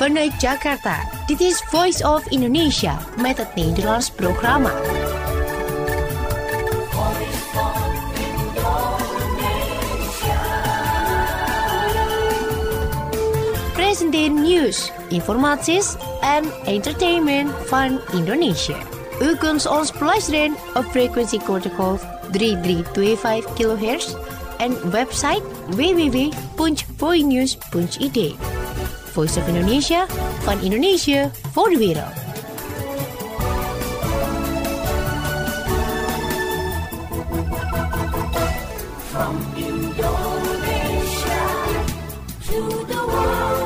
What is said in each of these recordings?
Vanuit Jakarta, dit is Voice of Indonesia met het Nederlands programma. Presenteer nieuws, informaties en entertainment van Indonesia. U kunt ons beluisteren op frequentiecodecode 3325 kHz en website www.voinews.id. Voice of Indonesia, van Indonesia voor de wereld. From Indonesia to the world.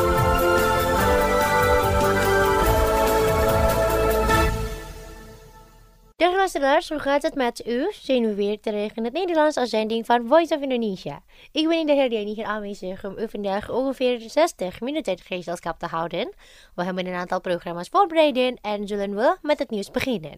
Dag luisteraars, hoe gaat het met u? Zijn we weer terug in het Nederlands als zending van Voice of Indonesia. Ik ben in de herdenking hier aanwezig om u vandaag ongeveer 60 minuten gezelschap te houden. We hebben een aantal programma's voorbereid en zullen we met het nieuws beginnen.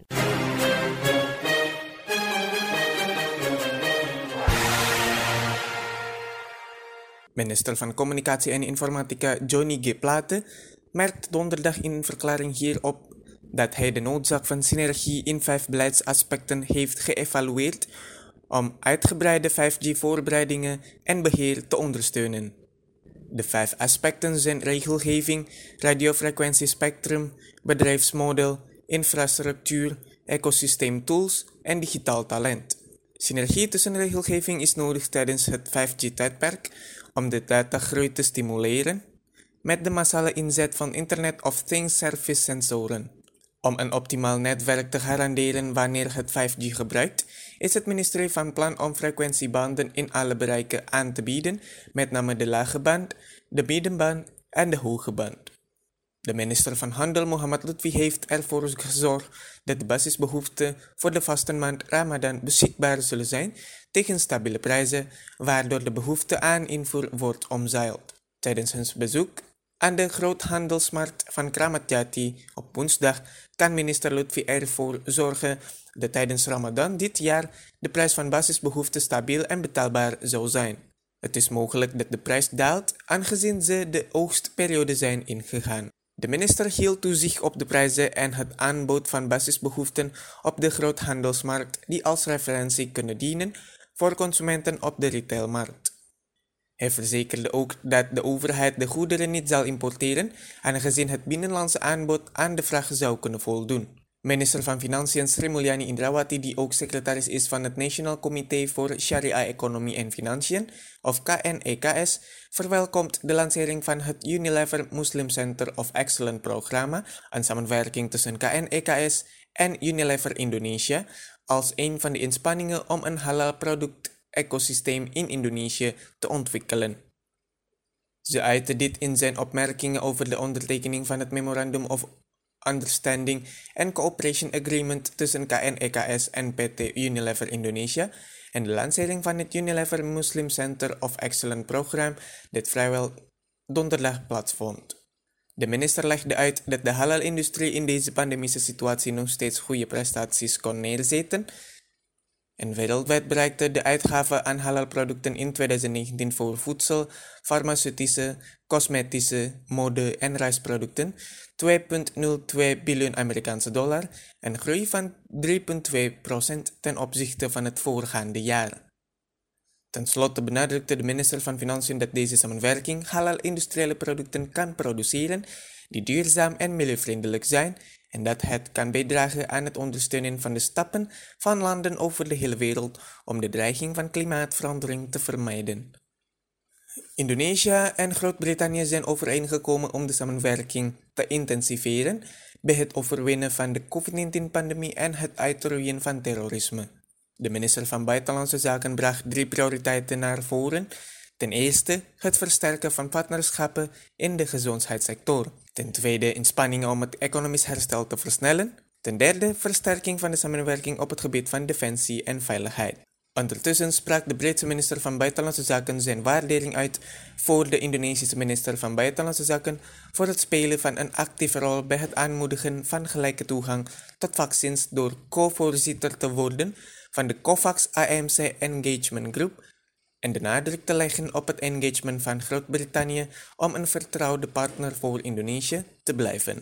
Minister van Communicatie en Informatica Johnny G. Plate merkt donderdag in een verklaring hierop dat hij de noodzaak van synergie in 5 beleidsaspecten heeft geëvalueerd om uitgebreide 5G-voorbereidingen en beheer te ondersteunen. De 5 aspecten zijn regelgeving, radiofrequentiespectrum, bedrijfsmodel, infrastructuur, ecosysteemtools en digitaal talent. Synergie tussen regelgeving is nodig tijdens het 5G-tijdperk om de datagroei te stimuleren met de massale inzet van Internet of Things service sensoren. Om een optimaal netwerk te garanderen wanneer het 5G gebruikt, is het ministerie van plan om frequentiebanden in alle bereiken aan te bieden, met name de lage band, de middenband en de hoge band. De minister van Handel Muhammad Lutfi heeft ervoor gezorgd dat de basisbehoeften voor de vastenmaand Ramadan beschikbaar zullen zijn tegen stabiele prijzen, waardoor de behoefte aan invoer wordt omzeild. Tijdens zijn bezoek aan de groothandelsmarkt van Kramat Jati op woensdag kan minister Lutfi ervoor zorgen dat tijdens Ramadan dit jaar de prijs van basisbehoeften stabiel en betaalbaar zou zijn. Het is mogelijk dat de prijs daalt aangezien ze de oogstperiode zijn ingegaan. De minister hield toezicht op de prijzen en het aanbod van basisbehoeften op de groothandelsmarkt die als referentie kunnen dienen voor consumenten op de retailmarkt. Hij verzekerde ook dat de overheid de goederen niet zal importeren, aangezien het binnenlandse aanbod aan de vraag zou kunnen voldoen. Minister van Financiën Sri Mulyani Indrawati, die ook secretaris is van het National Committee voor Sharia Economie en Financiën, of KNEKS, verwelkomt de lancering van het Unilever Muslim Center of Excellence programma, een samenwerking tussen KNEKS en Unilever Indonesia, als een van de inspanningen om een halal product-ecosysteem in Indonesië te ontwikkelen. Ze uitte dit in zijn opmerkingen over de ondertekening van het Memorandum of Understanding and Cooperation Agreement tussen KNEKS en PT Unilever Indonesia en de lancering van het Unilever Muslim Center of Excellence programma dat vrijwel donderdag plaatsvond. De minister legde uit dat de halal-industrie in deze pandemische situatie nog steeds goede prestaties kon neerzetten en wereldwijd bereikte de uitgaven aan halalproducten in 2019 voor voedsel, farmaceutische, cosmetische, mode- en reisproducten $2,02 biljoen, een groei van 3,2% ten opzichte van het voorgaande jaar. Ten slotte benadrukte de minister van Financiën dat deze samenwerking halal-industriële producten kan produceren die duurzaam en milieuvriendelijk zijn en dat het kan bijdragen aan het ondersteunen van de stappen van landen over de hele wereld om de dreiging van klimaatverandering te vermijden. Indonesië en Groot-Brittannië zijn overeengekomen om de samenwerking te intensiveren bij het overwinnen van de COVID-19-pandemie en het uitroeien van terrorisme. De minister van Buitenlandse Zaken bracht 3 prioriteiten naar voren. Ten eerste het versterken van partnerschappen in de gezondheidssector. Ten tweede inspanningen om het economisch herstel te versnellen. Ten derde versterking van de samenwerking op het gebied van defensie en veiligheid. Ondertussen sprak de Britse minister van Buitenlandse Zaken zijn waardering uit voor de Indonesische minister van Buitenlandse Zaken voor het spelen van een actieve rol bij het aanmoedigen van gelijke toegang tot vaccins door co-voorzitter te worden van de COVAX AMC Engagement Group en de nadruk te leggen op het engagement van Groot-Brittannië om een vertrouwde partner voor Indonesië te blijven.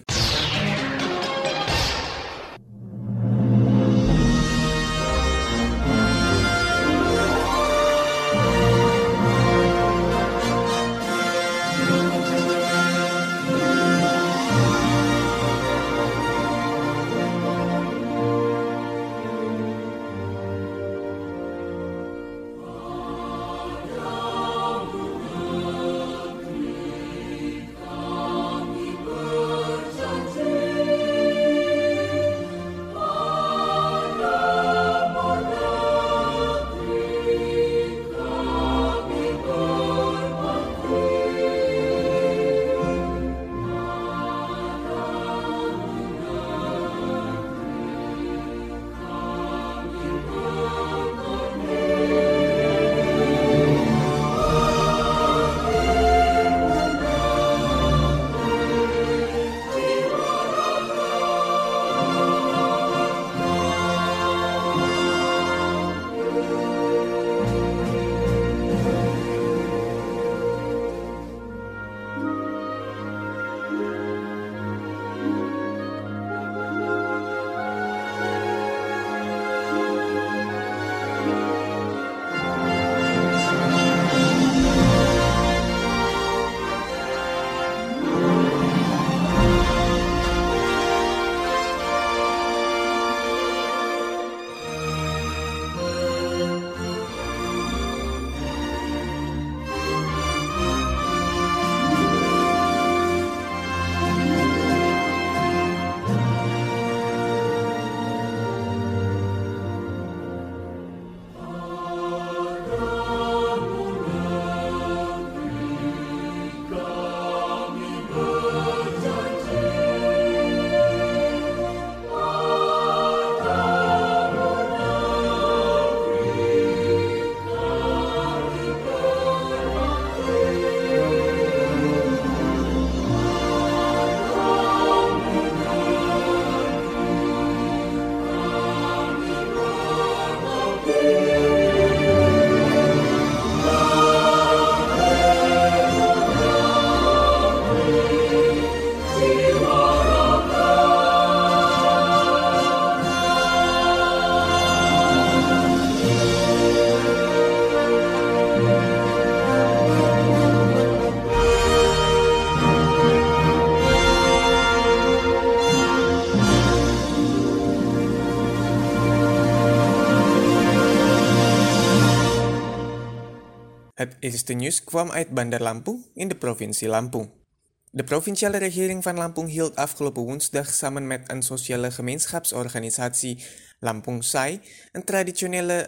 Het eerste nieuws kwam uit Bandar Lampung in de provincie Lampung. De provinciale regering van Lampung hield afgelopen woensdag samen met een sociale gemeenschapsorganisatie Lampung Sai een traditionele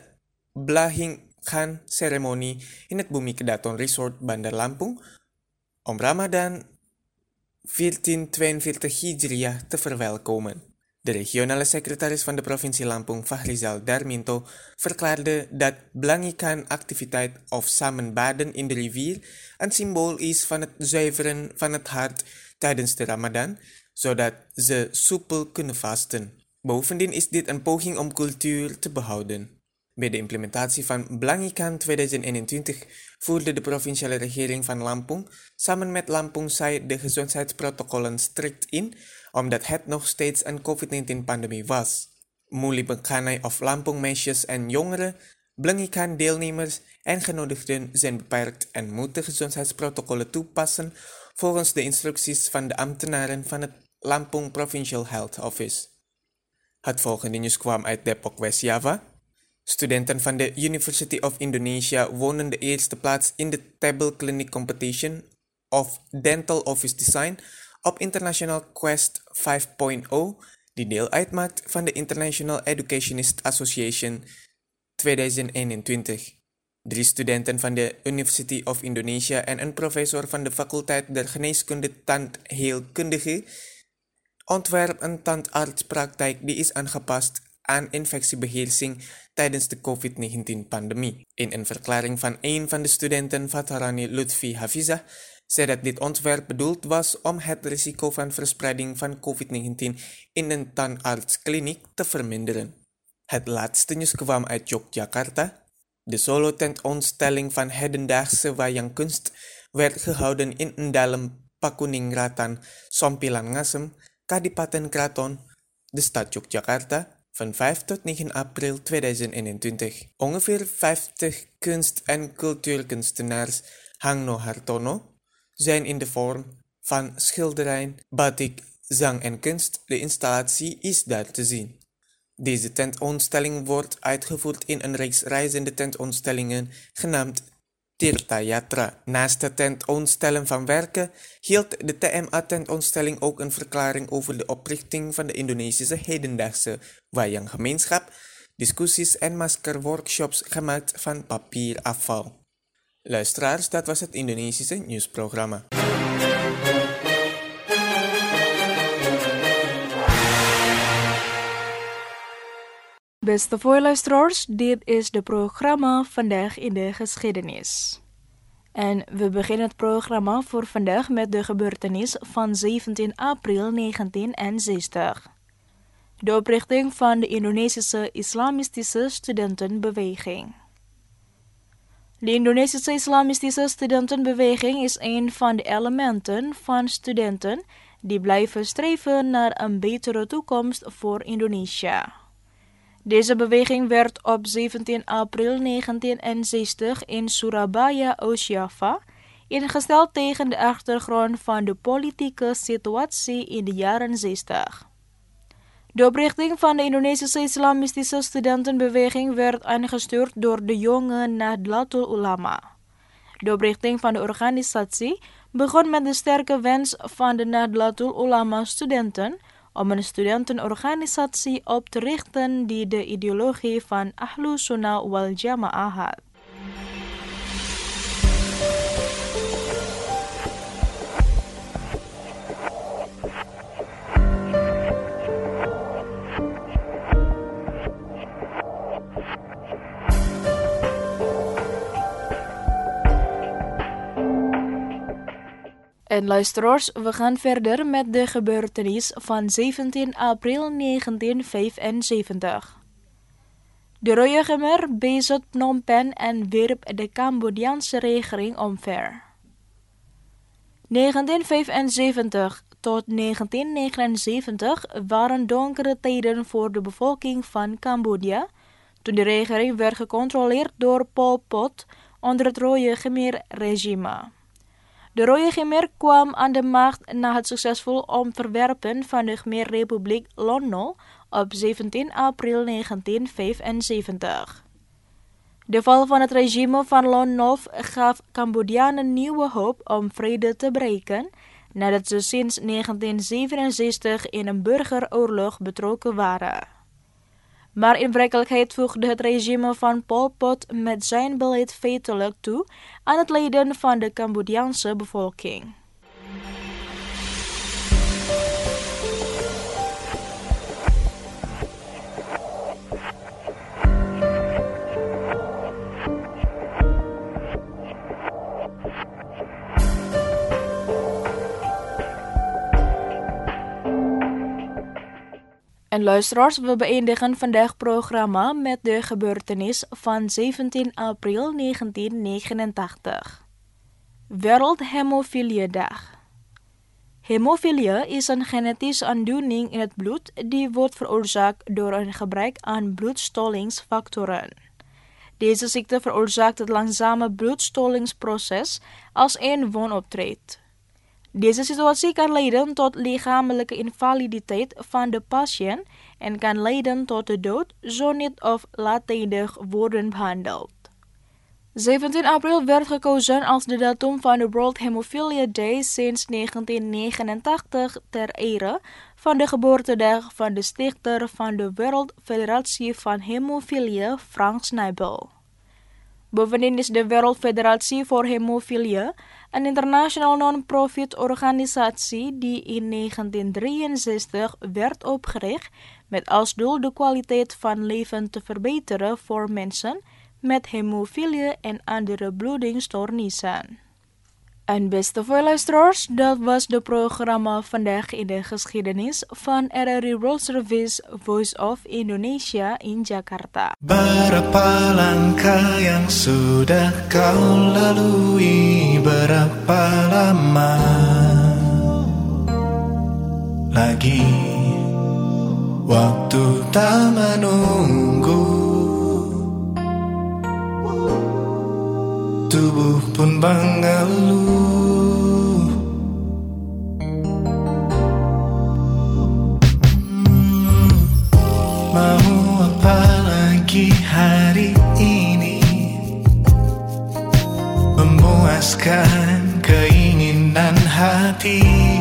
Blahing-Khan-ceremonie in het Bumi Kedaton Resort Bandar Lampung om Ramadan 1442 Hijriah te verwelkomen. De regionale secretaris van de provincie Lampung, Fahrizal Darminto, verklaarde dat Blangikan-activiteit of samenbaden in de rivier een symbool is van het zuiveren van het hart tijdens de Ramadan, zodat ze soepel kunnen vasten. Bovendien is dit een poging om cultuur te behouden. Bij de implementatie van Blangikan 2021 voerde de provinciale regering van Lampung samen met Lampung Sai de gezondheidsprotocollen strikt in, omdat het nog steeds een COVID-19-pandemie was. Muli Bekanai of Lampung meisjes en jongeren, Blangikan-deelnemers en genodigden zijn beperkt en moeten gezondheidsprotocollen toepassen volgens de instructies van de ambtenaren van het Lampung Provincial Health Office. Het volgende nieuws kwam uit Depok, West-Java. Studenten van de University of Indonesia wonnen de eerste plaats in de Table Clinic Competition of Dental Office Design op International Quest 5.0, die deel uitmaakt van de International Educationist Association 2021. 3 studenten van de University of Indonesia en een professor van de faculteit der geneeskunde tandheelkundige ontwerpen een tandartspraktijk die is aangepast aan infectiebeheersing tijdens de COVID-19-pandemie. In een verklaring van een van de studenten, Fatharani Lutfi Hafizah, zei dat dit ontwerp bedoeld was om het risico van verspreiding van COVID-19 in een tandartskliniek te verminderen. Het laatste nieuws kwam uit Yogyakarta. De solo-tentoonstelling van hedendaagse wayangkunst werd gehouden in Endalem Pakuningratan, Sompilan Ngasem, Kadipaten Kraton, de stad Yogyakarta, van 5 tot 9 april 2021. Ongeveer 50 kunst- en cultuurkunstenaars Hangno Hartono zijn in de vorm van schilderijen, batik, zang en kunst. De installatie is daar te zien. Deze tentoonstelling wordt uitgevoerd in een reeks reizende tentoonstellingen genaamd Tirta Yatra. Naast het tentoonstellen van werken hield de TMA-tentoonstelling ook een verklaring over de oprichting van de Indonesische hedendaagse wayanggemeenschap, discussies en maskerworkshops gemaakt van papierafval. Luisteraars, dat was het Indonesische nieuwsprogramma. Beste voorluisteraars, dit is de programma Vandaag in de Geschiedenis. En we beginnen het programma voor vandaag met de gebeurtenis van 17 april 1960. De oprichting van de Indonesische Islamistische Studentenbeweging. De Indonesische Islamistische Studentenbeweging is een van de elementen van studenten die blijven streven naar een betere toekomst voor Indonesië. Deze beweging werd op 17 april 1960 in Surabaya, Oost-Java, ingesteld tegen de achtergrond van de politieke situatie in de jaren 60. De oprichting van de Indonesische Islamistische Studentenbeweging werd aangestuurd door de jonge Nahdlatul Ulama. De oprichting van de organisatie begon met de sterke wens van de Nahdlatul Ulama studenten om een studentenorganisatie op te richten die de ideologie van Ahlus Sunnah wal Jamaah had. En luisteraars, we gaan verder met de gebeurtenis van 17 april 1975. De Rode Khmer bezat Phnom Penh en wierp de Cambodjaanse regering omver. 1975 tot 1979 waren donkere tijden voor de bevolking van Cambodja, toen de regering werd gecontroleerd door Pol Pot onder het Rode Khmer-regime. De Rode Khmer kwam aan de macht na het succesvol omverwerpen van de Khmer-republiek Lon Nol op 17 april 1975. De val van het regime van Lon Nol gaf Cambodjanen nieuwe hoop om vrede te breken, nadat ze sinds 1967 in een burgeroorlog betrokken waren. Maar in werkelijkheid voegde het regime van Pol Pot met zijn beleid feitelijk toe aan het lijden van de Cambodjaanse bevolking. En luisteraars, we beëindigen vandaag het programma met de gebeurtenis van 17 april 1989. Wereldhemofiliedag. Hemofilie is een genetische aandoening in het bloed die wordt veroorzaakt door een gebrek aan bloedstollingsfactoren. Deze ziekte veroorzaakt het langzame bloedstollingsproces als een woon optreedt. Deze situatie kan leiden tot lichamelijke invaliditeit van de patiënt en kan leiden tot de dood, zo niet of laattijdig worden behandeld. 17 april werd gekozen als de datum van de World Hemophilia Day sinds 1989 ter ere van de geboortedag van de stichter van de Wereldfederatie van Hemofilie, Frank Snijbel. Bovendien is de Wereldfederatie voor Hemofilie een international non-profit organisatie die in 1963 werd opgericht met als doel de kwaliteit van leven te verbeteren voor mensen met hemofilie en andere bloedingstoornissen. En beste voorluisteraars, dat was de programma Vandaag in de Geschiedenis van RRI World Service Voice of Indonesia in Jakarta. Berapa langkah yang sudah kau lalui, berapa lama lagi waktu tak menunggu, tubuh pun mengeluh. Mau apa lagi hari ini, memuaskan keinginan hati,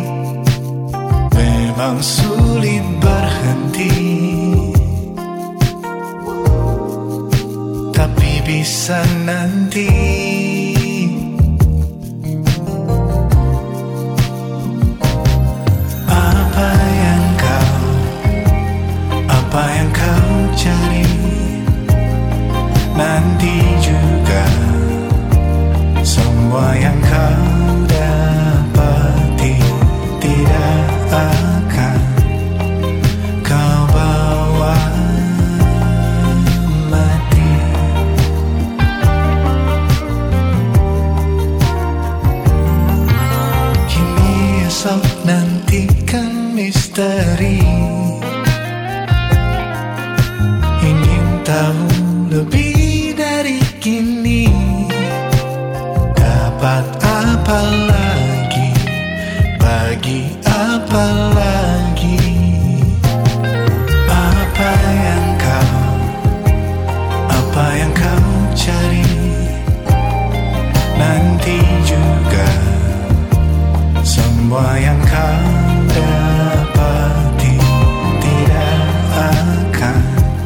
memang sulit berhenti, tapi bisa nanti. Apa yang kau cari nanti juga, semua yang kau dapati tidak akan kau bawa mati. Kini esok nantikan misteri, tahu lebih dari kini, dapat apa lagi, bagi apa lagi, apa yang kau cari nanti juga, semua yang kau dapati tidak akan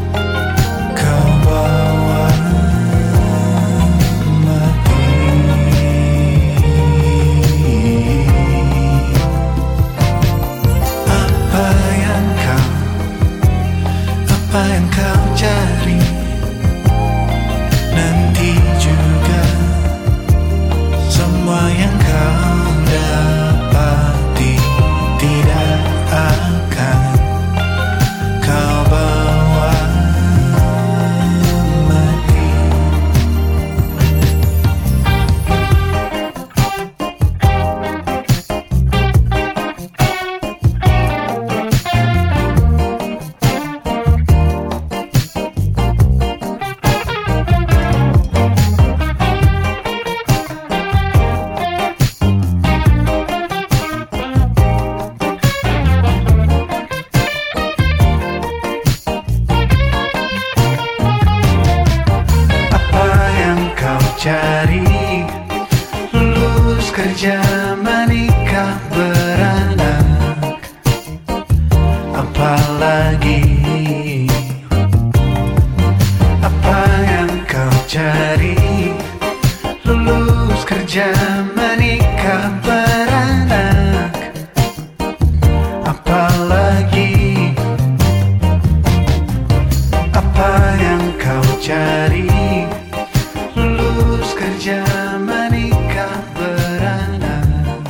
apa yang kau cari nanti juga, semua yang kau dapati tidak akan kau bawa mati. Cari, lulus kerja, menikah, beranak, apalagi apa yang kau cari, lulus kerja, menikah, beranak, apalagi apa yang kau cari, kerja, menikah, beranak,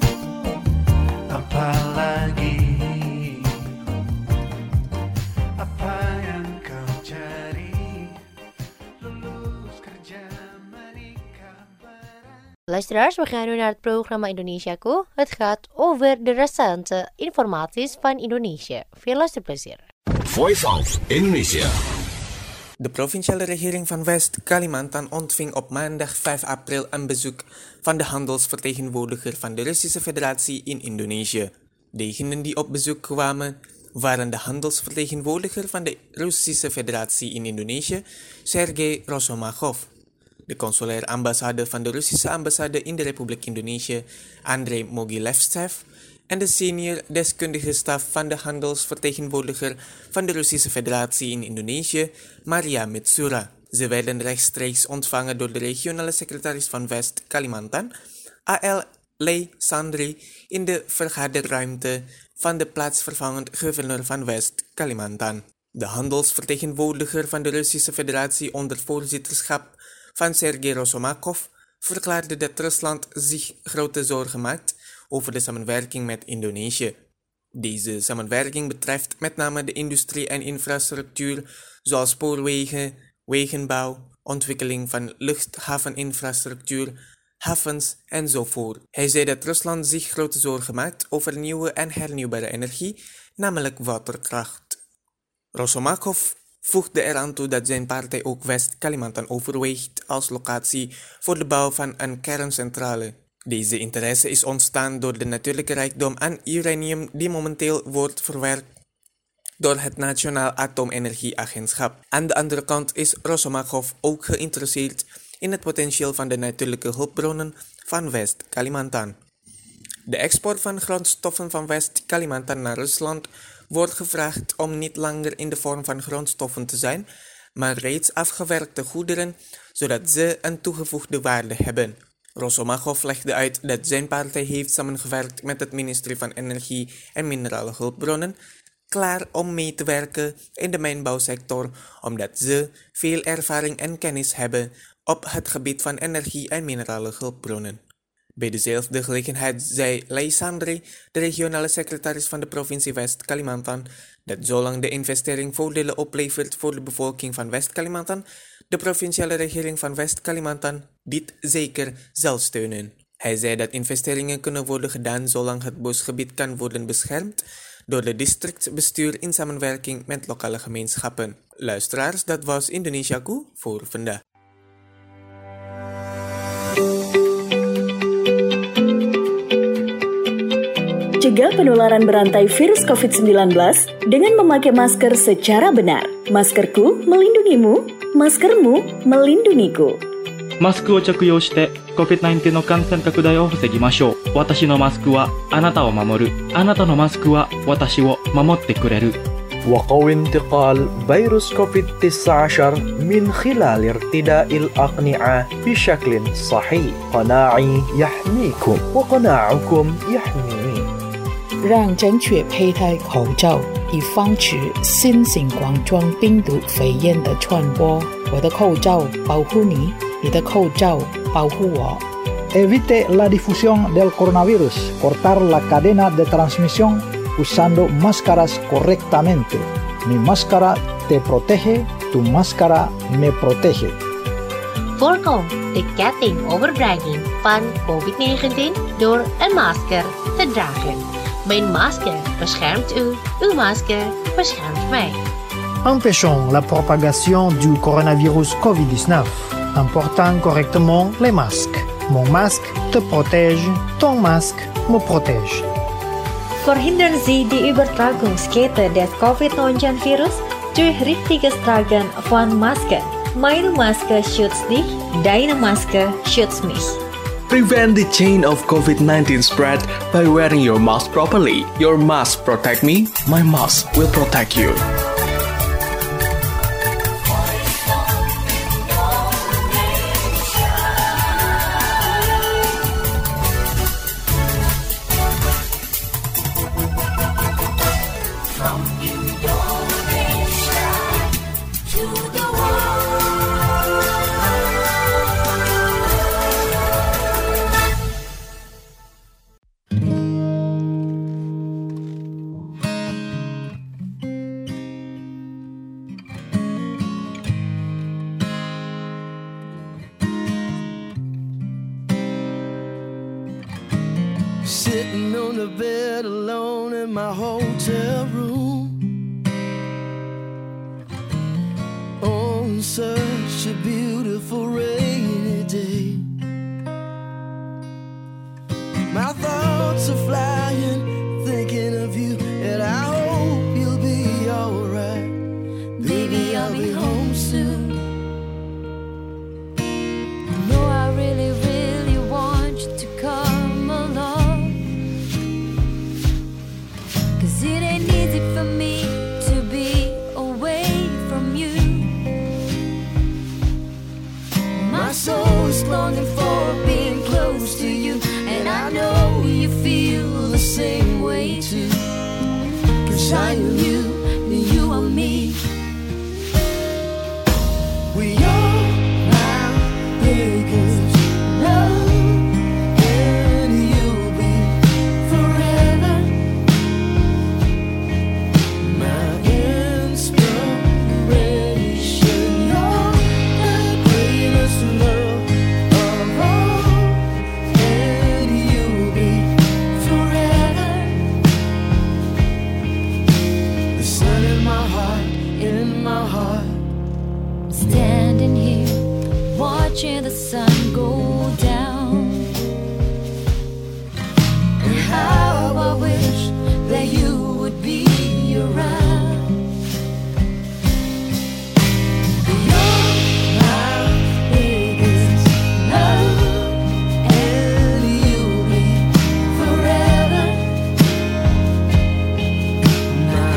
apalagi apa yang kau cari, lulus kerja, menikah, beranak. Luisteraars, we gaan nu naar het programma Indonesiaku. Het gaat over de recente informaties van Indonesië. Veel luisterplezier. Voice of Indonesia. De provinciale regering van West-Kalimantan ontving op maandag 5 april een bezoek van de handelsvertegenwoordiger van de Russische Federatie in Indonesië. Degenen die op bezoek kwamen waren de handelsvertegenwoordiger van de Russische Federatie in Indonesië, Sergei Rosomakov, de consulair ambassade van de Russische ambassade in de Republiek Indonesië, Andrei Mogilevtsev, en de senior deskundige staf van de handelsvertegenwoordiger van de Russische Federatie in Indonesië, Maria Mitsura. Ze werden rechtstreeks ontvangen door de regionale secretaris van West-Kalimantan, A.L. Lei Sandri, in de vergaderruimte van de plaatsvervangend gouverneur van West-Kalimantan. De handelsvertegenwoordiger van de Russische Federatie onder voorzitterschap van Sergei Rosomakov verklaarde dat Rusland zich grote zorgen maakt over de samenwerking met Indonesië. Deze samenwerking betreft met name de industrie en infrastructuur zoals spoorwegen, wegenbouw, ontwikkeling van luchthaveninfrastructuur, havens enzovoort. Hij zei dat Rusland zich grote zorgen maakt over nieuwe en hernieuwbare energie, namelijk waterkracht. Rosomakov voegde eraan toe dat zijn partij ook West-Kalimantan overweegt als locatie voor de bouw van een kerncentrale. Deze interesse is ontstaan door de natuurlijke rijkdom aan uranium die momenteel wordt verwerkt door het Nationaal Atoomenergieagentschap. Aan de andere kant is Rosomakov ook geïnteresseerd in het potentieel van de natuurlijke hulpbronnen van West-Kalimantan. De export van grondstoffen van West-Kalimantan naar Rusland wordt gevraagd om niet langer in de vorm van grondstoffen te zijn, maar reeds afgewerkte goederen, zodat ze een toegevoegde waarde hebben. Rosomakov legde uit dat zijn partij heeft samengewerkt met het ministerie van Energie en Minerale Hulpbronnen, klaar om mee te werken in de mijnbouwsector, omdat ze veel ervaring en kennis hebben op het gebied van energie en minerale hulpbronnen. Bij dezelfde gelegenheid zei Leisandri, de regionale secretaris van de provincie West-Kalimantan, dat zolang de investering voordelen oplevert voor de bevolking van West-Kalimantan, de provinciale regering van West-Kalimantan dit zeker zal steunen. Hij zei dat investeringen kunnen worden gedaan zolang het bosgebied kan worden beschermd door de districtsbestuur in samenwerking met lokale gemeenschappen. Luisteraars, dat was Indonesiaku voor vandaag. Cegah penularan berantai virus COVID-19 dengan memakai masker secara benar. Maskerku melindungimu, maskermu melindungiku. マスクを着用して COVID-19 の感染拡大を防ぎましょう。私のマスクはあなたを守る。あなたのマスクは私を守ってくれる。 وقوي انتقال فيروس كوفيد-19 من خلال ارتداء الأقنعة بشكل صحيح. قناعي يحميكم وقناعكم يحميني. 让正确佩戴口罩，以防止新型冠状病毒肺炎的传播。我的口罩保护你，你的口罩保护我。 Evite la difusión del coronavirus. Cortar la cadena de transmisión usando máscaras correctamente. Mi máscara te protege, tu máscara me protege. Voorkom de kettingoverbrenging van COVID-19 door een masker te dragen. Mijn masker beschermt u, uw masker beschermt mij. Empêchons la propagation du coronavirus COVID-19 en portant correctement les masques. Mon masque te protège, ton masque me protège. Verhindern Sie die Übertragungskette des Covid-19-Virus durch richtiges Tragen von Masken. Meine Maske schützt dich, deine Maske schützt mich. Prevent the chain of COVID-19 spread by wearing your mask properly. Your mask protect me, my mask will protect you. Sitting on the bed alone in my hotel room, on such a beautiful rainy day. My thoughts are flying, thinking of you, and I hope you'll be alright. Baby, I'll be home soon. No, I really, really want you to come along, 'cause it ain't easy for me to be away from you. My soul is longing for being close to you, and I know you feel the same way too. 'Cause I am you, and you are me. We are now beggars. No. standing here, watching the sun go down. And how I wish that you would be around. You're my biggest love, and you'll be forever my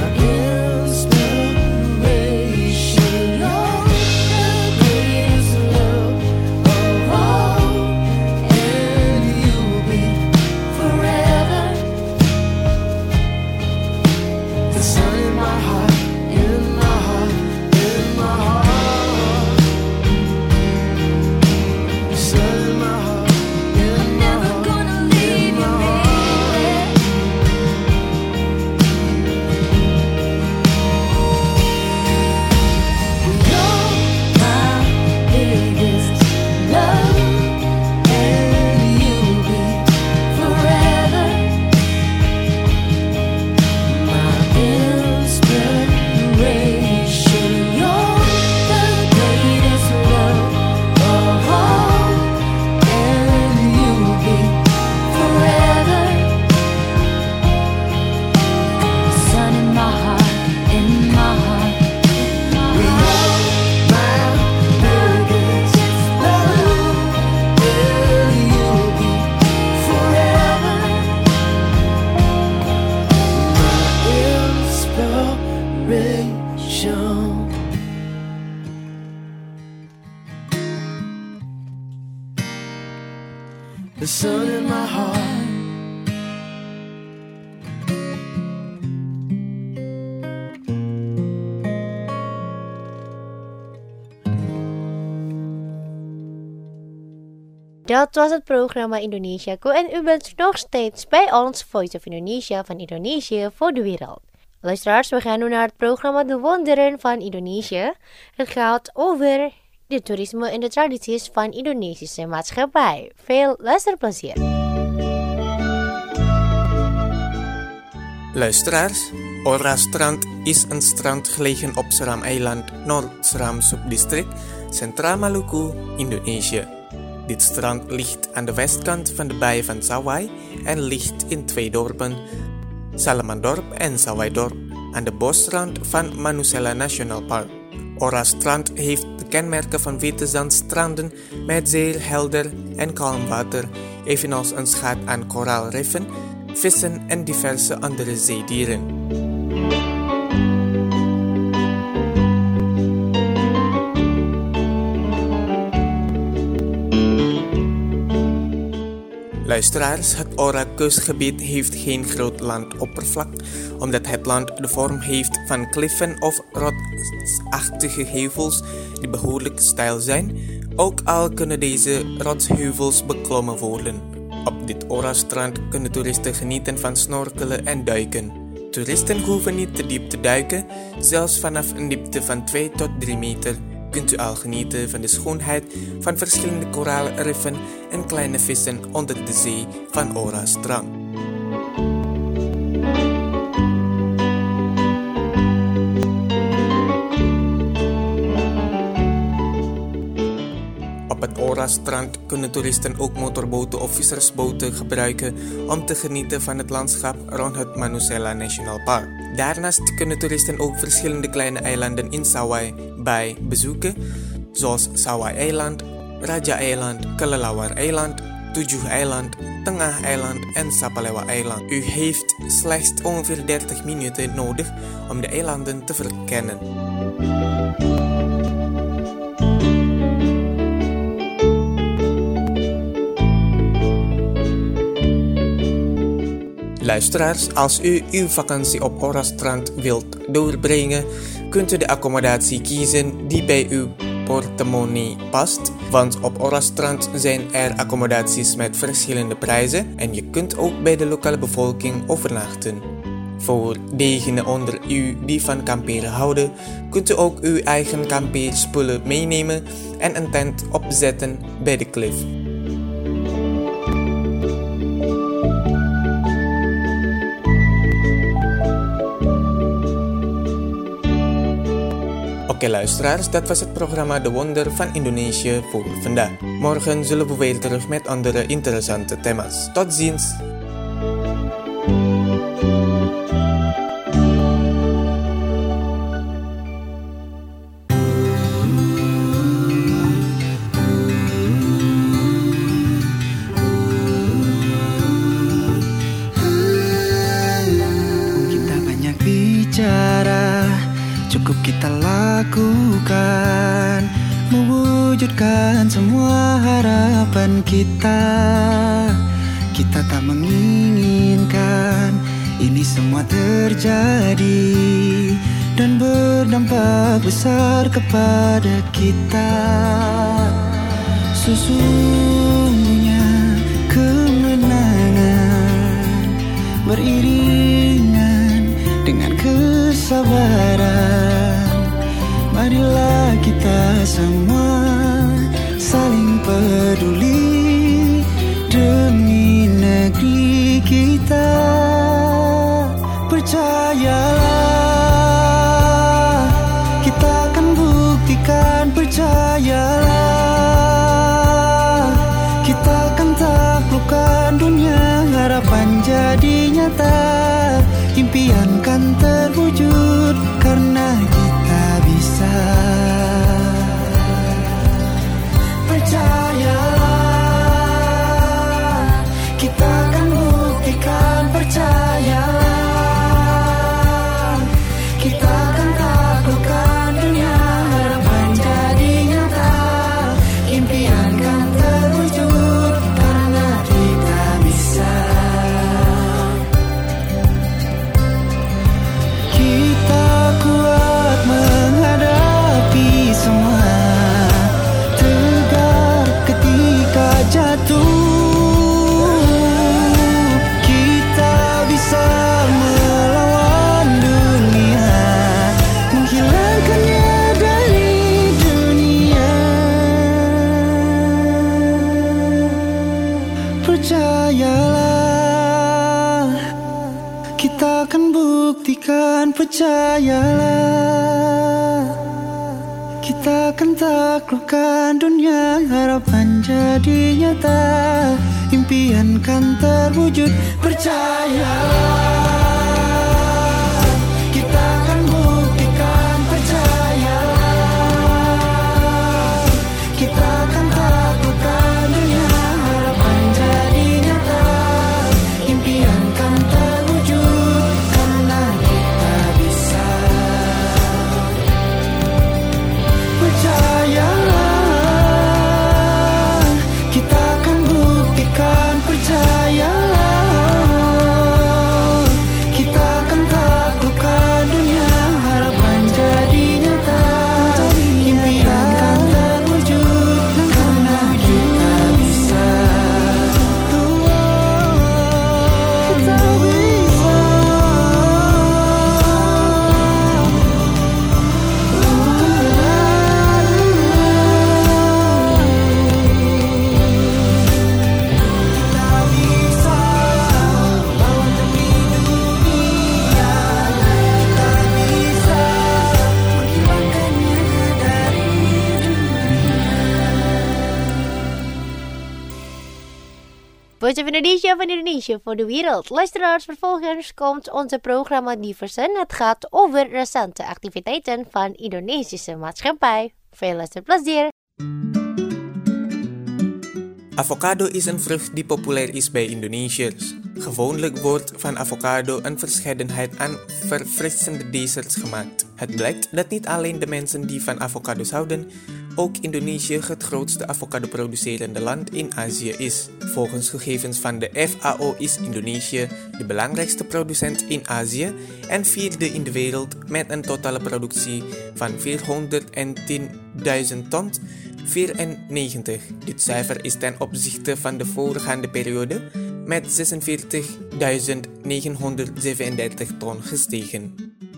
inspiration. You're the greatest love of all, and you'll be forever the sun in my heart, in my heart, in my heart. The sun in my heart, in my heart. I'm never gonna leave you, baby. You're my biggest love, and you'll be forever my inspiration. You're the greatest love of all, and you'll be forever the sun in my heart, in my heart. You're my biggest love, and you'll be forever my inspiration. The sun in my heart. Dat was het programma Indonesiaku en u bent nog steeds bij ons Voice of Indonesia van Indonesië voor de wereld. Luisteraars, we gaan nu naar het programma De Wonderen van Indonesië. Het gaat over de toerisme en de tradities van Indonesische maatschappij. Veel luisterplezier. Luisteraars, Ora Strand is een strand gelegen op Seram-eiland, Noord-Seram subdistrict, Centraal Maluku, Indonesië. Dit strand ligt aan de westkant van de baai van Sawai en ligt in twee dorpen, Salamandorp en Sawaidorp, aan de bosrand van Manusela National Park. Ora Strand heeft de kenmerken van witte zandstranden met zeer helder en kalm water, evenals een schat aan koraalriffen, vissen en diverse andere zeedieren. Luisteraars, het Ora-kustgebied heeft geen groot landoppervlak, omdat het land de vorm heeft van kliffen of rotsachtige heuvels die behoorlijk steil zijn, ook al kunnen deze rotsheuvels beklommen worden. Op dit Ora-strand kunnen toeristen genieten van snorkelen en duiken. Toeristen hoeven niet te diep te duiken, zelfs vanaf een diepte van 2 tot 3 meter kunt u al genieten van de schoonheid van verschillende koraalriffen en kleine vissen onder de zee van Ora-strand. Op het Ora-strand kunnen toeristen ook motorboten of vissersboten gebruiken om te genieten van het landschap rond het Manusela National Park. Daarnaast kunnen toeristen ook verschillende kleine eilanden in Sawai-baai bezoeken, zoals Sawai-eiland, Raja-eiland, Kelelawar-eiland, Tujuh-eiland, Tengah-eiland en Sapalewa-eiland. U heeft slechts ongeveer 30 minuten nodig om de eilanden te verkennen. Luisteraars, als u uw vakantie op Ora-strand wilt doorbrengen, kunt u de accommodatie kiezen die bij uw portemonnee past. Want op Ora-strand zijn er accommodaties met verschillende prijzen en je kunt ook bij de lokale bevolking overnachten. Voor degenen onder u die van kamperen houden, kunt u ook uw eigen kampeerspullen meenemen en een tent opzetten bij de klif. Op Oké luisteraars, dat was het programma De Wonder van Indonesië voor vandaag. Morgen zullen we weer terug met andere interessante thema's. Tot ziens! Cukup kita lakukan, mewujudkan semua harapan kita. Kita tak menginginkan ini semua terjadi dan berdampak besar kepada kita. Sesungguhnya kemenangan beriringan dengan kesabaran. Marilah kita semua saling peduli demi negeri kita. Percayalah, kita akan buktikan. Percayalah, kita akan taklukkan dunia. Harapan jadi nyata, impian kan terwujud karena kita bisa. Percayalah, kita akan buktikan. Percayalah, kita akan taklukkan dunia. Harapan jadi nyata, impian kan terwujud karena kita bisa. Kita kuat menghadapi semua, tegar ketika jatuh. Kita bisa melawan dunia, menghilangkannya dari dunia. Percayalah, kita akan buktikan. Percayalah, kita akan taklukkan dunia. Harapan jadi nyata, impian kan terwujud. Percayalah, kita akan buktikan. Percayalah, kita akan taklukkan dunia. Harapan jadi nyata, impian kan terwujud karena kita bisa. Percayalah, kita akan buktikan. Percayalah, kita akan taklukkan dunia. Harapan jadi nyata, impian kan terwujud karena kita bisa. Kita bisa. Voice of Indonesia van Indonesia voor de wereld. Luisteraars, vervolgens komt onze programma Diversen. Het gaat over recente activiteiten van Indonesische maatschappij. Veel luisterplezier. Avocado is een vrucht die populair is bij Indonesiërs. Gewoonlijk wordt van avocado een verscheidenheid aan verfrissende desserts gemaakt. Het blijkt dat niet alleen de mensen die van avocados houden, ook Indonesië het grootste avocado-producerende land in Azië is. Volgens gegevens van de FAO is Indonesië de belangrijkste producent in Azië en vierde in de wereld met een totale productie van 410.000 ton 94. Dit cijfer is ten opzichte van de voorgaande periode met 46.937 ton gestegen.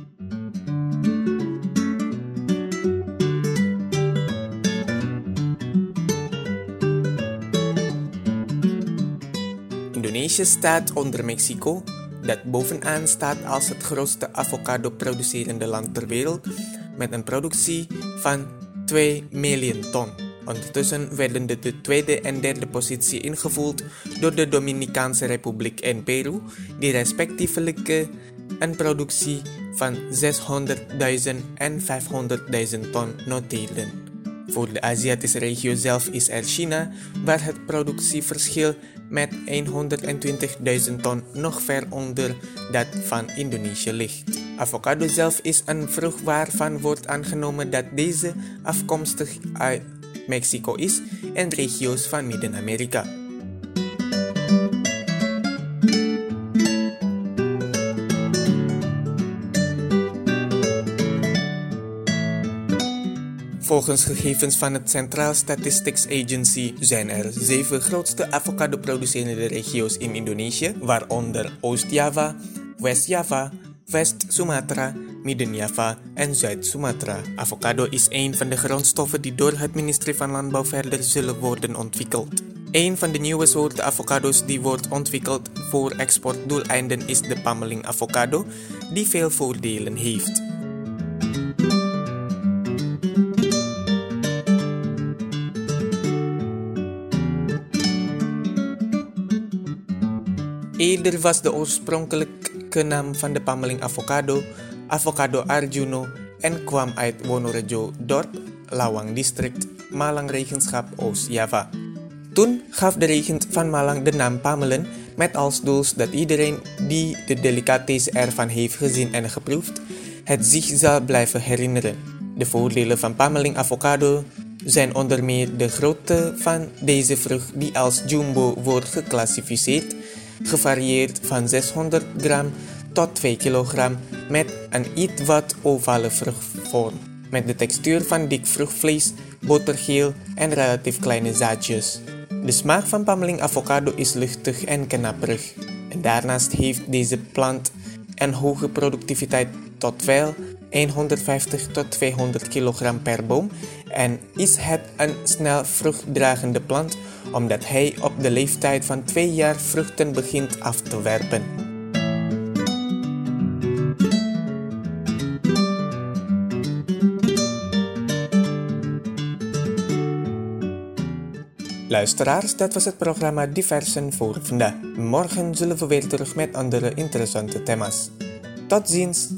Indonesië staat onder Mexico, dat bovenaan staat als het grootste avocado-producerende land ter wereld, met een productie van 2 miljoen ton. Ondertussen werden de tweede en derde positie ingevoerd door de Dominicaanse Republiek en Peru, die respectievelijk een productie van 600.000 en 500.000 ton noteerden. Voor de Aziatische regio zelf is er China, waar het productieverschil met 120.000 ton nog ver onder dat van Indonesië ligt. Avocado zelf is een vrucht waarvan wordt aangenomen dat deze afkomstig uit Mexico is en regio's van Midden-Amerika. Volgens gegevens van het Centraal Statistics Agency zijn er 7 grootste avocado-producerende regio's in Indonesië, waaronder Oost-Java, West-Java, West-Sumatra, Midden-Java en Zuid-Sumatra. Avocado is een van de grondstoffen die door het ministerie van Landbouw verder zullen worden ontwikkeld. Een van de nieuwe soorten avocado's die wordt ontwikkeld voor exportdoeleinden is de pammeling avocado, die veel voordelen heeft. Eerder was de oorspronkelijke naam van de pammeling avocado Avocado Arjuno en kwam uit Wonorejo dorp, Lawang district, Malang regenschap Oost-Java. Toen gaf de regent van Malang de naam pamelen met als doel dat iedereen die de delicatesse ervan heeft gezien en geproefd, het zich zal blijven herinneren. De voordelen van pammeling avocado zijn onder meer de grootte van deze vrucht die als jumbo wordt geclassificeerd, gevarieerd van 600 gram tot 2 kilogram met een iets wat ovale vruchtvorm, met de textuur van dik vruchtvlees, botergeel en relatief kleine zaadjes. De smaak van pammeling avocado is luchtig en knapperig. En daarnaast heeft deze plant een hoge productiviteit tot wel 150 tot 200 kilogram per boom en is het een snel vruchtdragende plant omdat hij op de leeftijd van 2 jaar vruchten begint af te werpen. Luisteraars, dat was het programma Diversen voor vandaag. Morgen zullen we weer terug met andere interessante thema's. Tot ziens!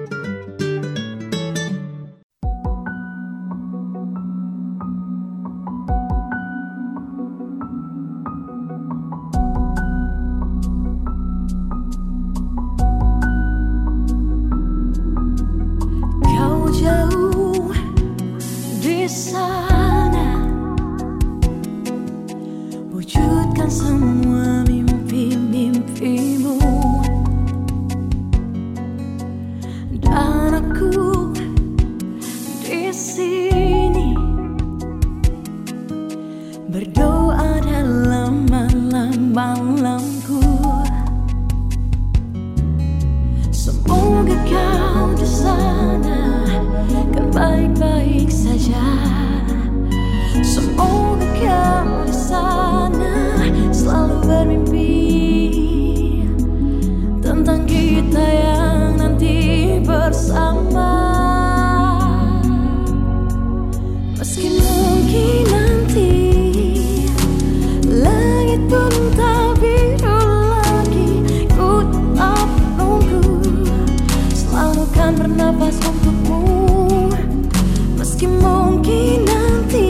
Kau jauh di sana, wujudkan semua mimpi-mimpimu, dan aku di sini berdoa dalam malam-malamku. Semoga kau di sana kan baik-baik saja. Semoga kau di sana selalu bermimpi tentang kita yang nanti bersama. Meski mungkin nanti langit pun tak biru lagi, ku tetap menunggu, selalu kan bernafas untukmu. Meski mungkin nanti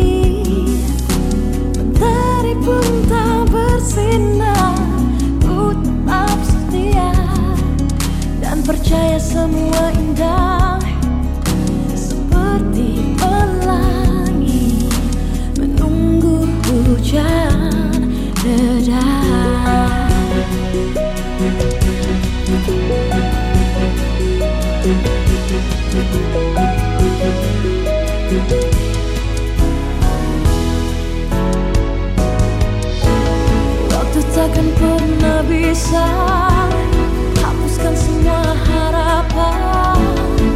mentari pun tak bersinar, ku tetap setia dan percaya semua indah seperti pelangi menunggu hujan reda. Waktu takkan pernah bisa hapuskan semua harapan.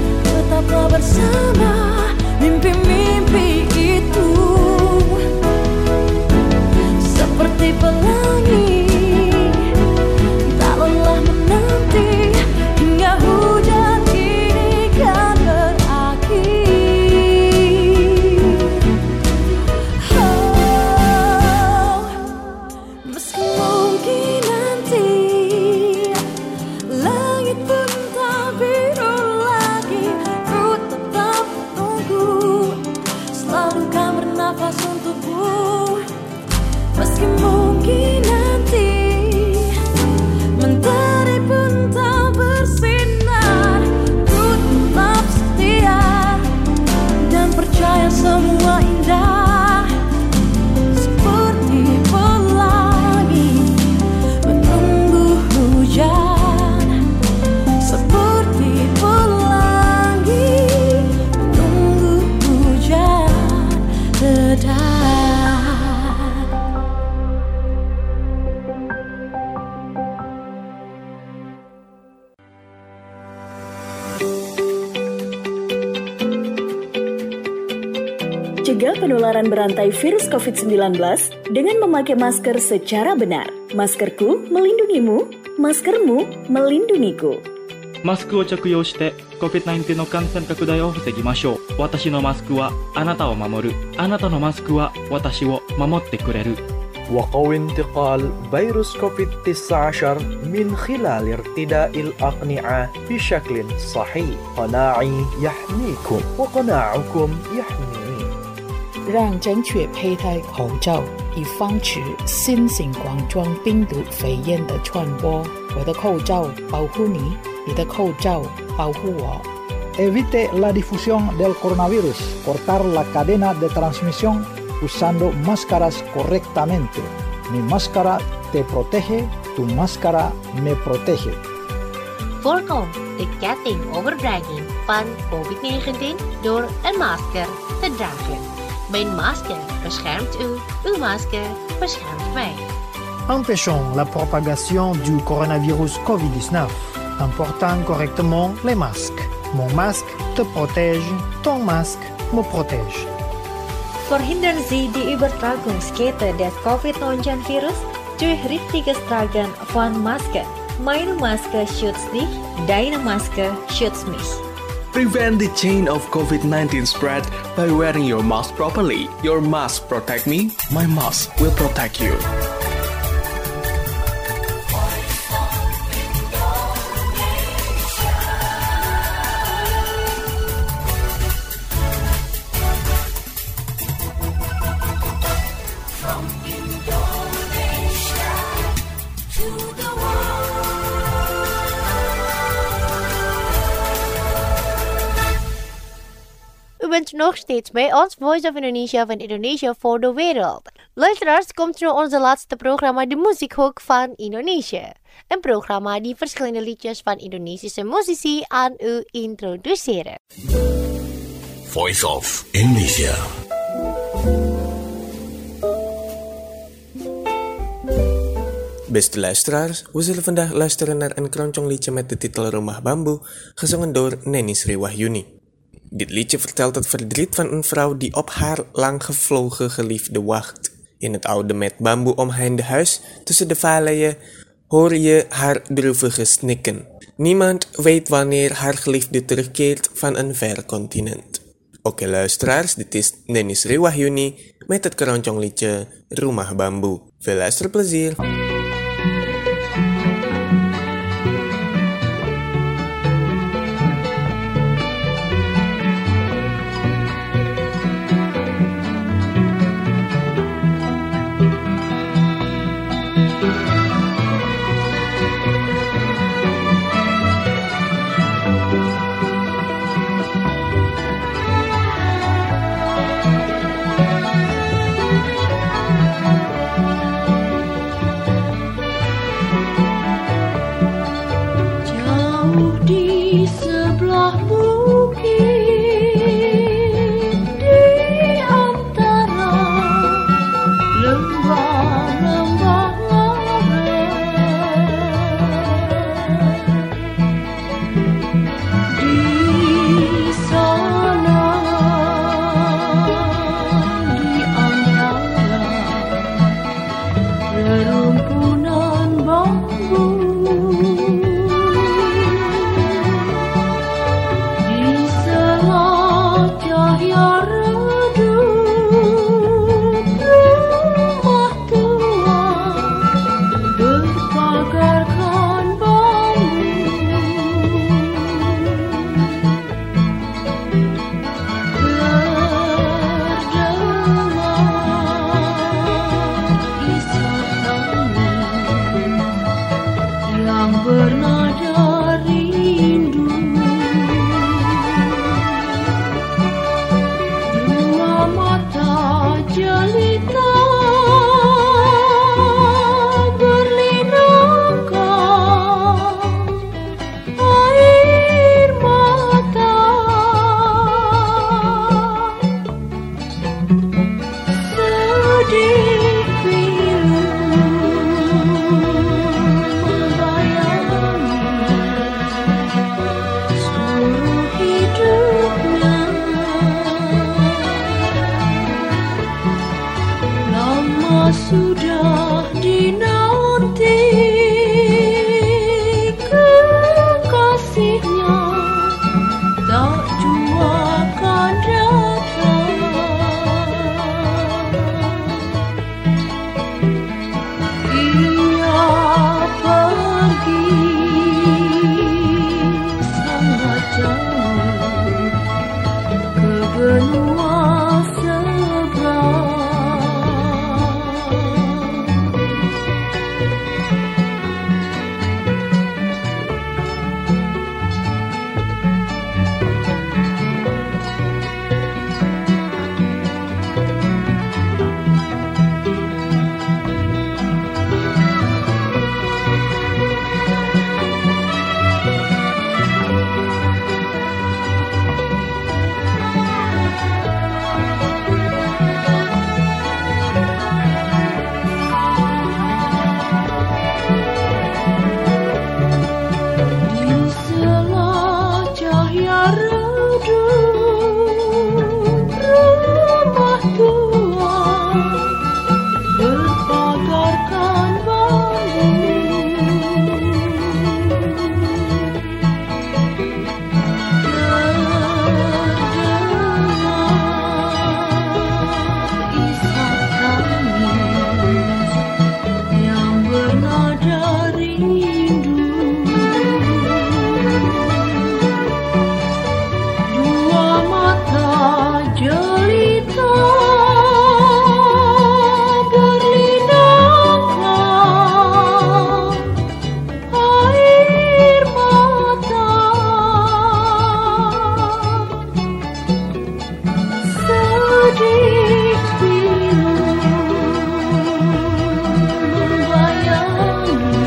bernafas untukmu. Meski mungkin nanti mentari pun tak bersinar, ku tetap setia dan percaya semua indah. Seperti pelangi menunggu hujan, seperti pelangi menunggu hujan reda. Cegah penularan berantai virus COVID-19 dengan memakai masker secara benar. Maskerku melindungimu, maskermu melindungiku. マスクを着用して COVID-19 の感染拡大を防ぎましょう。私のマスクはあなたを守る。あなたのマスクは私を守ってくれる。 وقوي انتقال فيروس كوفيد-19 من خلال ارتداء الأقنعة بشكل صحيح. قناعي يحميكم وقناعكم يحميني. 让正确佩戴口罩，以防止新型冠状病毒肺炎的传播。我的口罩保护你，你的口罩保护我。 Evite la difusión del coronavirus. Cortar la cadena de transmisión usando máscaras correctamente. Mi máscara te protege, tu máscara me protege. Voorkom de ketting overdraging van COVID-19 door een masker te dragen. Mijn masker beschermt u, uw masker beschermt mij. Empêchons la propagation du coronavirus Covid-19 en portant correctement les masques. Mon masque te protège, ton masque me protège. Verhindern Sie die Übertragungskette des Covid-19-Virus durch richtiges Tragen von Masken. Meine Maske schützt dich, deine Maske schützt mich. Prevent the chain of COVID-19 spread by wearing your mask properly. Your mask protect me, my mask will protect you. U bent nog steeds bij ons, Voice of Indonesia van Indonesia voor de wereld. Luisteraars, komt nu onze laatste programma, de Muziekhoek van Indonesië. Een programma die verschillende liedjes van Indonesische muzici aan u introduceren. Voice of Indonesia. Beste luisteraars, we zullen vandaag luisteren naar een keroncong liedje met de titel Rumah Bambu, gezongen door Neni Sri Wahyuni. Dit liedje vertelt het verdriet van een vrouw die op haar lang gevlogen geliefde wacht. In het oude met bamboe omheinde huis tussen de valleien hoor je haar droevige snikken. Niemand weet wanneer haar geliefde terugkeert van een ver continent. Oké luisteraars, dit is Neni Sri Wahyuni met het keroncong liedje Rumah Bambu. Veel luisterplezier! jelita berlinangkan air mata, sedih pilu membayangi seluruh hidupnya. Lama sudah dinanti kekasihnya, tak jua kan datang. Ia pergi sangat jauh ke benua seberang. Di sela cahaya redup rumah tua berpagarkan bambu, terdengar isak tangis yang bernada rindu. Dua mata jelita berlinangkan air mata, sedih pilu membayangi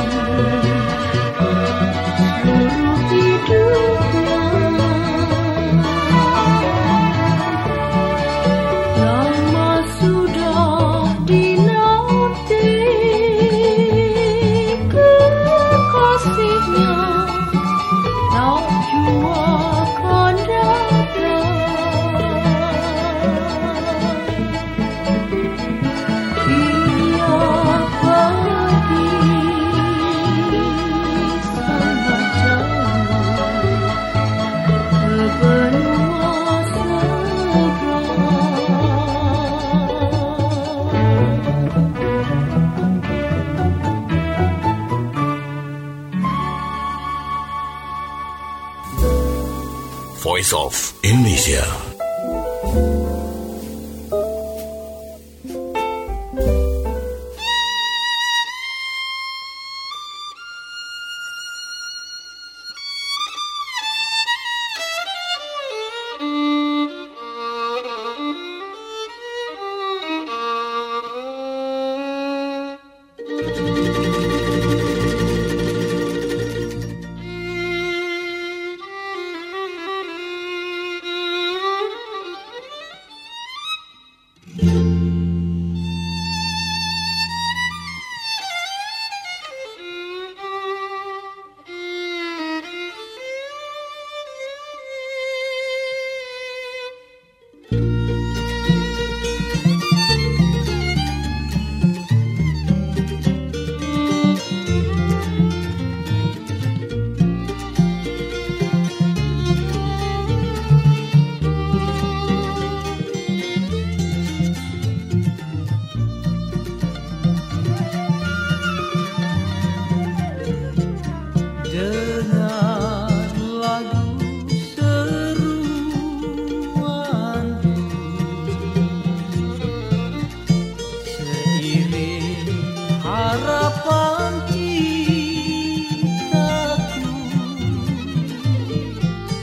seluruh hidupnya. Lama sudah dinanti kekasihnya, tak jua kan datang. Ia pergi sangat jauh ke benua seberang. Voice of Indonesia.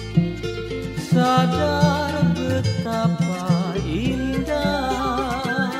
sadar betapa indah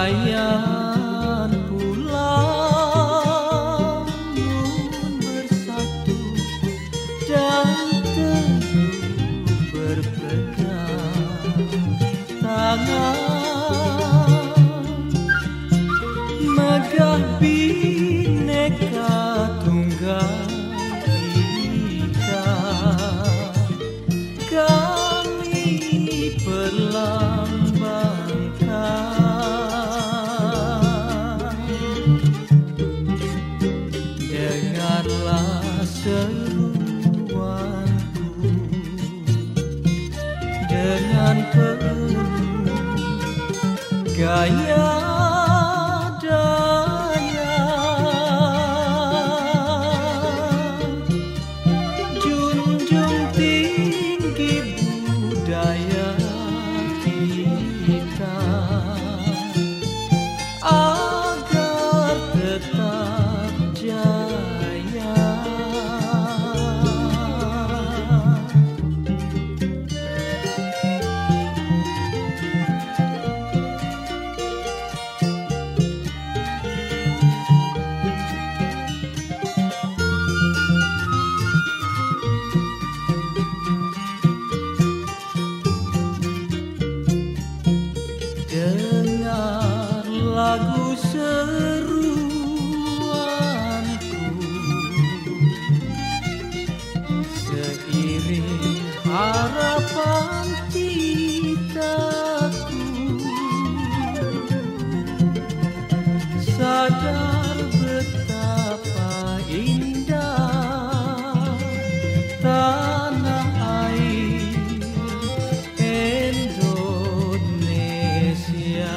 Rangkaian pulang bersatu dan teguh berpegang tangan, megah Bhinneka Tunggal Ika, kami perlambangkan. Dengarlah seruanku dengan penuh gaya daya, junjung tinggi budaya kita agar tetap jaya. Dengar lagu seruanku, seiring harapan titaku, sadar betapa indah tanah air Indonesia.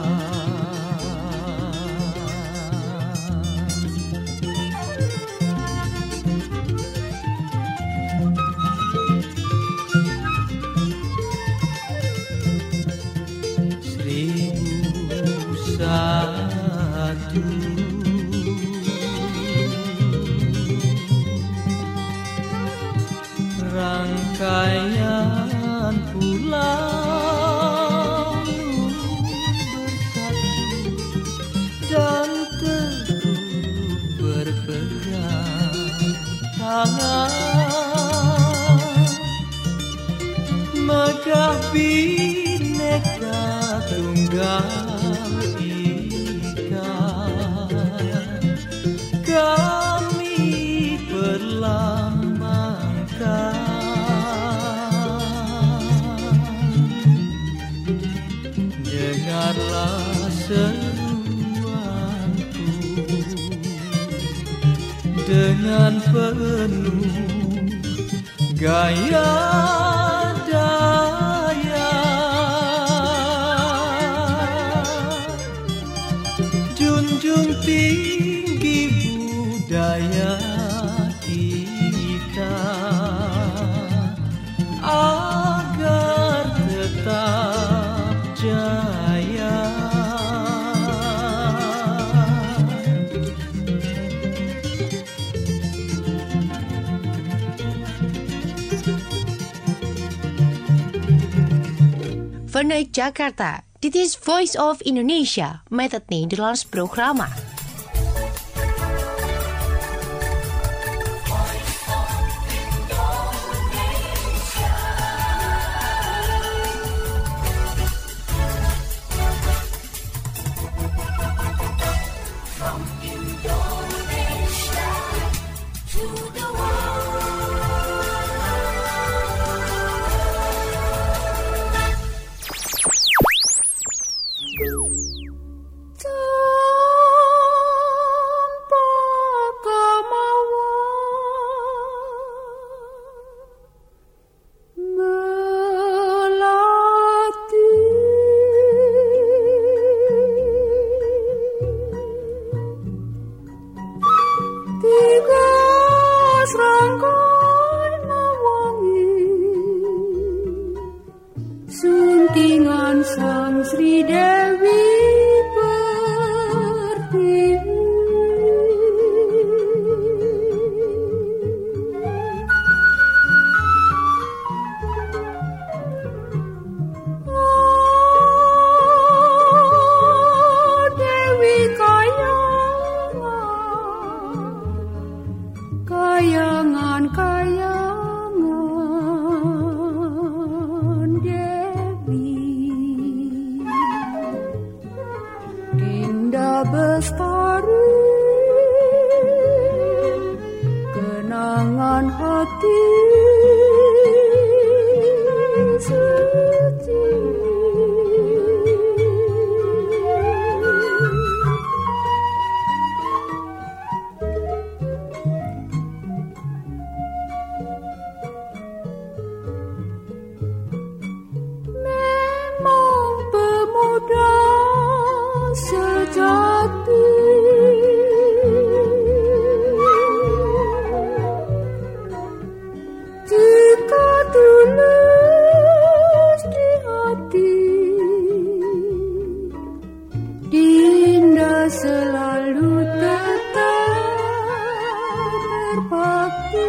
Seribu satu rangkaian pulang bersatu dan teguh berpegang tangan, megah Bhinneka Tunggal Ika, kami perlambangkan. Dengarlah seruanku dengan penuh gaya daya, junjung tinggi budaya kita agar tetap jaya. Vanuit Jakarta, dit is Voice of Indonesia met het Nederlands programma. lestari, kenangan hati suci. Memang pemuda sejati, jika tulus di hati, Dinda selalu tetap berbakti.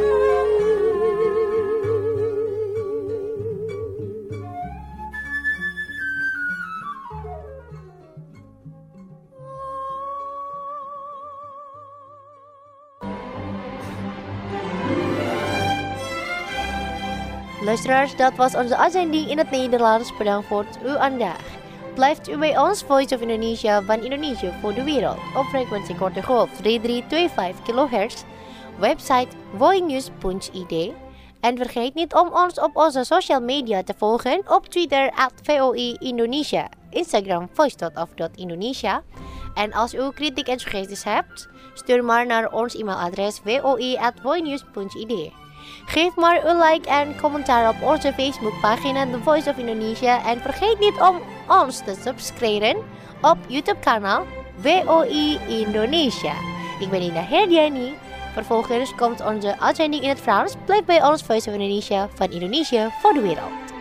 Luisteraars, dat was onze uitzending in het Nederlands. Bedankt voor uw aandacht. Blijft u bij ons, Voice of Indonesia van Indonesië voor de wereld. Op frequentie korte golf 3325 kHz. Website voinews.id. En vergeet niet om ons op onze social media te volgen. Op Twitter @VOI Indonesia. Instagram voice.of.indonesia. En als u kritiek en suggesties hebt, stuur maar naar ons e-mailadres voi@voinews.id. Geef maar een like en commentaar op onze Facebookpagina The Voice of Indonesia. En vergeet niet om ons te subscriben op YouTube-kanaal VOI Indonesia. Ik ben Ina Herdiani. Vervolgens komt onze uitzending in het Frans. Blijf bij ons Voice of Indonesia van Indonesië voor de wereld.